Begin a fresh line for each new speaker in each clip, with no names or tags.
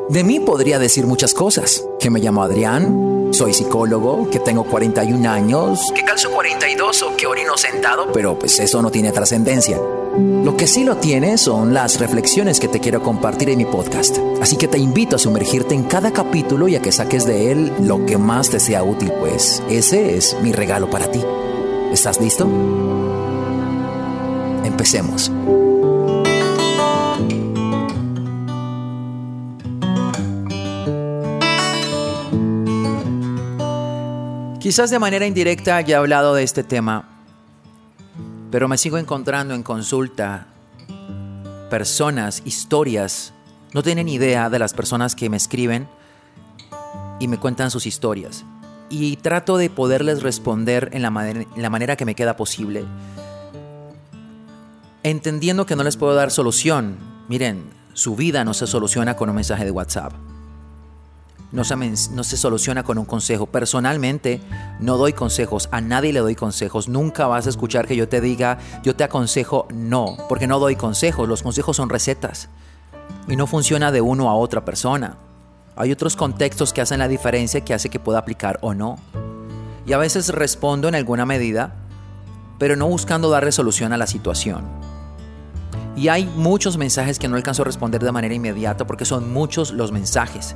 De mí podría decir muchas cosas. Que me llamo Adrián, soy psicólogo, que tengo 41 años, que calzo 42 o que orino sentado, pero pues eso no tiene trascendencia. Lo que sí lo tiene son las reflexiones que te quiero compartir en mi podcast. Así que te invito a sumergirte en cada capítulo y a que saques de él lo que más te sea útil, pues ese es mi regalo para ti. ¿Estás listo? Empecemos. Quizás de manera indirecta ya he hablado de este tema, pero me sigo encontrando en consulta personas, historias. No tienen idea de las personas que me escriben y me cuentan sus historias. Y trato de poderles responder en la manera que me queda posible, entendiendo que no les puedo dar solución. Miren, su vida no se soluciona con un mensaje de WhatsApp. No se soluciona con un consejo. Personalmente no doy consejos, a nadie le doy consejos. Nunca vas a escuchar que yo te diga, yo te aconsejo, no, porque no doy consejos. Los consejos son recetas y no funciona de uno a otra persona. Hay otros contextos que hacen la diferencia, que hace que pueda aplicar o no. Y a veces respondo en alguna medida, pero no buscando dar resolución a la situación. Y hay muchos mensajes que no alcanzo a responder de manera inmediata porque son muchos los mensajes.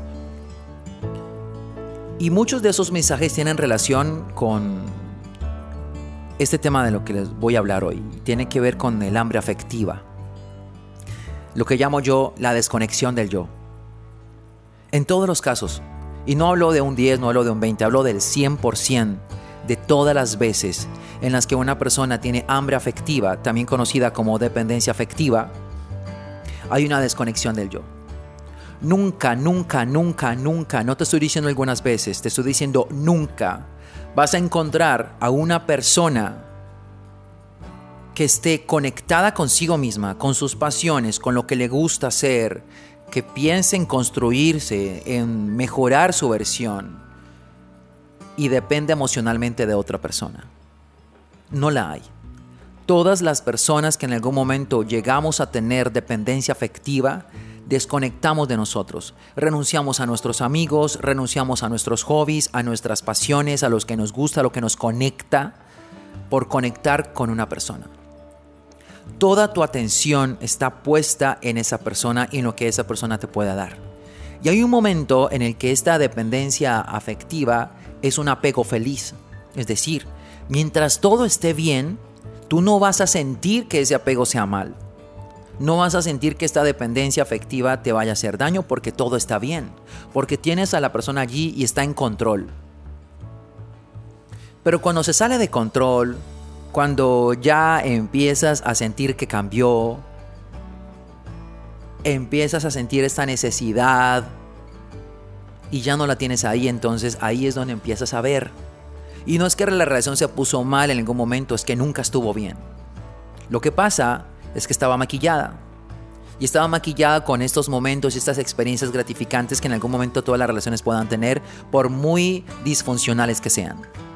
Y muchos de esos mensajes tienen relación con este tema de lo que les voy a hablar hoy. Tiene que ver con el hambre afectiva. Lo que llamo yo la desconexión del yo. En todos los casos. Y no hablo de un 10, no hablo de un 20, hablo del 100% de todas las veces en las que una persona tiene hambre afectiva, también conocida como dependencia afectiva, hay una desconexión del yo. Nunca, no te estoy diciendo algunas veces, te estoy diciendo nunca vas a encontrar a una persona que esté conectada consigo misma, con sus pasiones, con lo que le gusta hacer, que piense en construirse, en mejorar su versión y depende emocionalmente de otra persona. No la hay. Todas las personas que en algún momento llegamos a tener dependencia afectiva, desconectamos de nosotros, renunciamos a nuestros amigos, renunciamos a nuestros hobbies, a nuestras pasiones, a los que nos gusta, a lo que nos conecta, por conectar con una persona. Toda tu atención está puesta en esa persona y en lo que esa persona te pueda dar. Y hay un momento en el que esta dependencia afectiva es un apego feliz. Es decir, mientras todo esté bien, tú no vas a sentir que ese apego sea mal. No vas a sentir que esta dependencia afectiva te vaya a hacer daño porque todo está bien, porque tienes a la persona allí y está en control. Pero cuando se sale de control, cuando ya empiezas a sentir que cambió, empiezas a sentir esta necesidad y ya no la tienes ahí, entonces ahí es donde empiezas a ver. Y no es que la relación se puso mal en algún momento, es que nunca estuvo bien. Lo que pasa es que estaba maquillada. Y estaba maquillada con estos momentos y estas experiencias gratificantes que en algún momento todas las relaciones puedan tener, por muy disfuncionales que sean.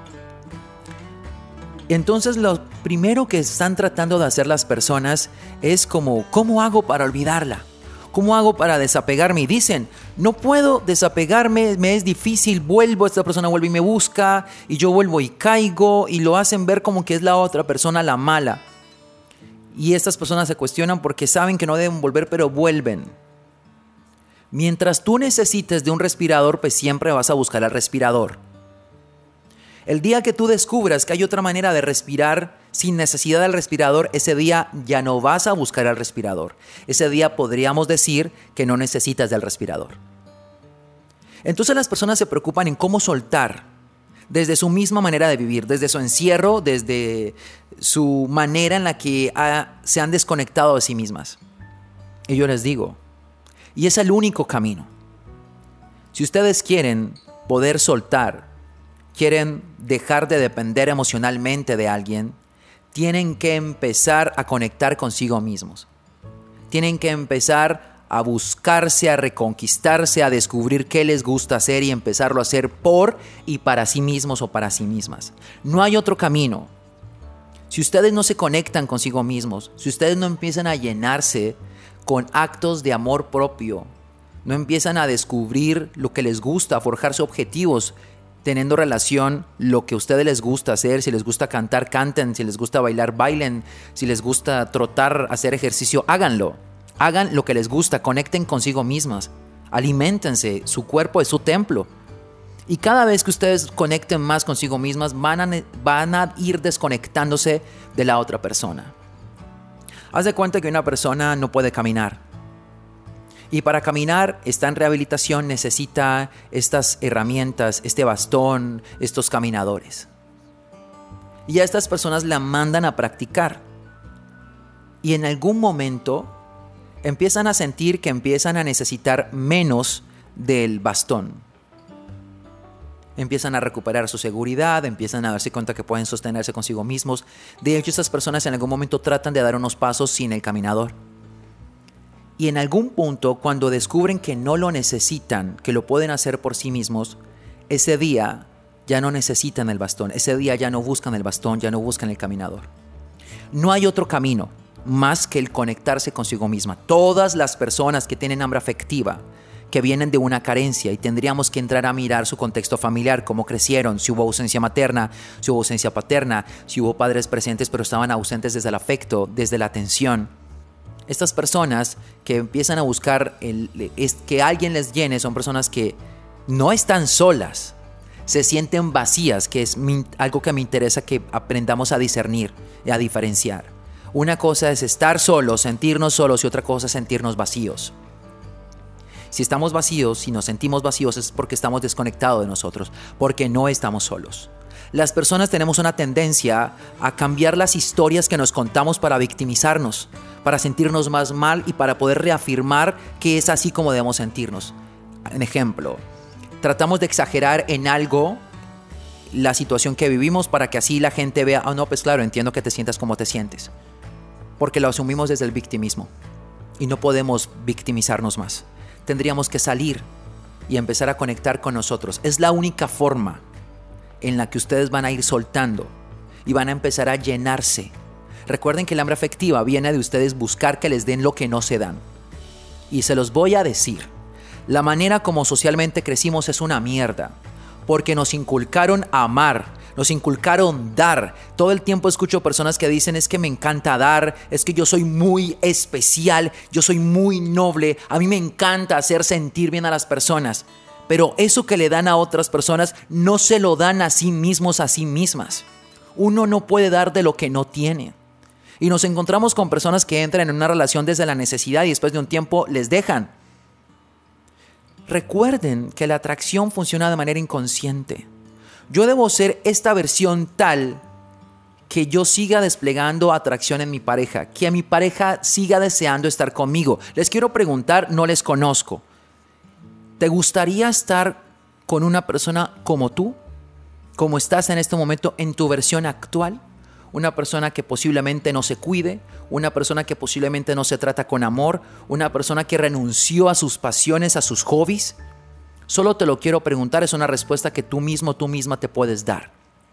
Entonces lo primero que están tratando de hacer las personas es como, ¿cómo hago para olvidarla? ¿Cómo hago para desapegarme? Y dicen, no puedo desapegarme, me es difícil, vuelvo, esta persona vuelve y me busca, y yo vuelvo y caigo, y lo hacen ver como que es la otra persona la mala. Y estas personas se cuestionan porque saben que no deben volver, pero vuelven. Mientras tú necesites de un respirador, pues siempre vas a buscar al respirador. El día que tú descubras que hay otra manera de respirar sin necesidad del respirador, ese día ya no vas a buscar al respirador. Ese día podríamos decir que no necesitas del respirador. Entonces las personas se preocupan en cómo soltar desde su misma manera de vivir, desde su encierro, desde su manera en la que se han desconectado de sí mismas. Y yo les digo, y es el único camino. Si ustedes quieren poder soltar, quieren dejar de depender emocionalmente de alguien, tienen que empezar a conectar consigo mismos. Tienen que empezar a buscarse, a reconquistarse, a descubrir qué les gusta hacer y empezarlo a hacer por y para sí mismos o para sí mismas. No hay otro camino. Si ustedes no se conectan consigo mismos, si ustedes no empiezan a llenarse con actos de amor propio, No empiezan a descubrir lo que les gusta, a forjarse objetivos, teniendo relación lo que a ustedes les gusta hacer. Si les gusta cantar, canten. Si les gusta bailar, bailen. Si les gusta trotar, hacer ejercicio, háganlo. Hagan lo que les gusta, conecten consigo mismas. Aliméntense, su cuerpo es su templo. Y cada vez que ustedes conecten más consigo mismas, van a ir desconectándose de la otra persona. Haz de cuenta que una persona no puede caminar. Y para caminar, está en rehabilitación, necesita estas herramientas, este bastón, estos caminadores. Y a estas personas la mandan a practicar. Y en algún momento empiezan a sentir que empiezan a necesitar menos del bastón. Empiezan a recuperar su seguridad, empiezan a darse cuenta que pueden sostenerse consigo mismos. De hecho, estas personas en algún momento tratan de dar unos pasos sin el caminador. Y en algún punto, cuando descubren que no lo necesitan, que lo pueden hacer por sí mismos, ese día ya no necesitan el bastón. Ese día ya no buscan el bastón, ya no buscan el caminador. No hay otro camino más que el conectarse consigo misma. Todas las personas que tienen hambre afectiva, que vienen de una carencia, y tendríamos que entrar a mirar su contexto familiar, cómo crecieron, si hubo ausencia materna, si hubo ausencia paterna, si hubo padres presentes pero estaban ausentes desde el afecto, desde la atención. Estas personas que empiezan a buscar que alguien les llene son personas que no están solas, se sienten vacías, que es algo que me interesa que aprendamos a discernir y a diferenciar. Una cosa es estar solos, sentirnos solos, y otra cosa es sentirnos vacíos. Si estamos vacíos, si nos sentimos vacíos, es porque estamos desconectados de nosotros, porque no estamos solos. Las personas tenemos una tendencia a cambiar las historias que nos contamos para victimizarnos, para sentirnos más mal y para poder reafirmar que es así como debemos sentirnos. En ejemplo, tratamos de exagerar en algo la situación que vivimos para que así la gente vea, no, pues claro, entiendo que te sientas como te sientes. Porque lo asumimos desde el victimismo y no podemos victimizarnos más. Tendríamos que salir y empezar a conectar con nosotros. Es la única forma en la que ustedes van a ir soltando y van a empezar a llenarse. Recuerden que el hambre afectiva viene de ustedes buscar que les den lo que no se dan. Y se los voy a decir, la manera como socialmente crecimos es una mierda, porque nos inculcaron amar, nos inculcaron dar. Todo el tiempo escucho personas que dicen, es que me encanta dar, es que yo soy muy especial, yo soy muy noble, a mí me encanta hacer sentir bien a las personas. Pero eso que le dan a otras personas no se lo dan a sí mismos, a sí mismas. Uno no puede dar de lo que no tiene. Y nos encontramos con personas que entran en una relación desde la necesidad y después de un tiempo les dejan. Recuerden que la atracción funciona de manera inconsciente. Yo debo ser esta versión tal que yo siga desplegando atracción en mi pareja, que a mi pareja siga deseando estar conmigo. Les quiero preguntar, no les conozco. ¿Te gustaría estar con una persona como tú? Como estás en este momento en tu versión actual. Una persona que posiblemente no se cuide, una persona que posiblemente no se trata con amor, una persona que renunció a sus pasiones, a sus hobbies. Solo te lo quiero preguntar, es una respuesta que tú misma te puedes dar.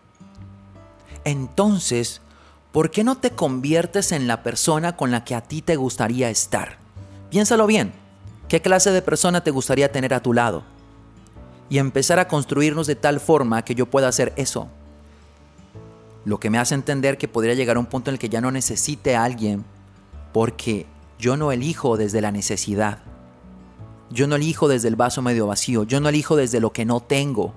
Entonces, ¿por qué no te conviertes en la persona con la que a ti te gustaría estar? Piénsalo bien. ¿Qué clase de persona te gustaría tener a tu lado? Y empezar a construirnos de tal forma que yo pueda hacer eso. Lo que me hace entender que podría llegar a un punto en el que ya no necesite a alguien, porque yo no elijo desde la necesidad. Yo no elijo desde el vaso medio vacío. Yo no elijo desde lo que no tengo.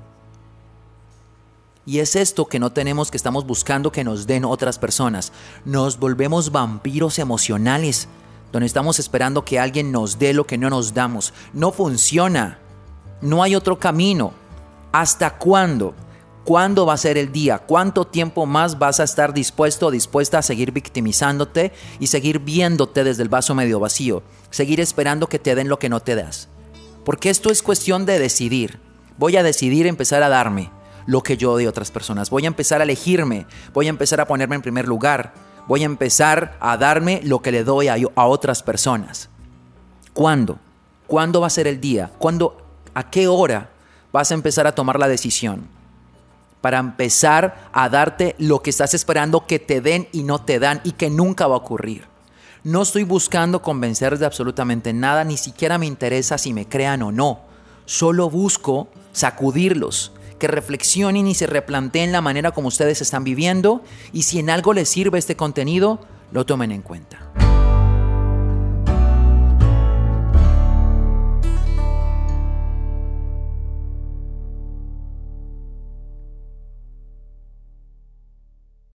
Y es esto que no tenemos, que estamos buscando que nos den otras personas. Nos volvemos vampiros emocionales, donde estamos esperando que alguien nos dé lo que no nos damos. No funciona. No hay otro camino. ¿Hasta cuándo? ¿Cuándo va a ser el día? ¿Cuánto tiempo más vas a estar dispuesto o dispuesta a seguir victimizándote y seguir viéndote desde el vaso medio vacío? Seguir esperando que te den lo que no te das. Porque esto es cuestión de decidir. Voy a decidir empezar a darme lo que yo doy a otras personas. Voy a empezar a elegirme. Voy a empezar a ponerme en primer lugar. Voy a empezar a darme lo que le doy a otras personas. ¿Cuándo? ¿Cuándo va a ser el día? ¿Cuándo? ¿A qué hora vas a empezar a tomar la decisión? Para empezar a darte lo que estás esperando que te den y no te dan y que nunca va a ocurrir. No estoy buscando convencerles de absolutamente nada, ni siquiera me interesa si me crean o no. Solo busco sacudirlos, que reflexionen y se replanteen la manera como ustedes están viviendo, y si en algo les sirve este contenido, lo tomen en cuenta.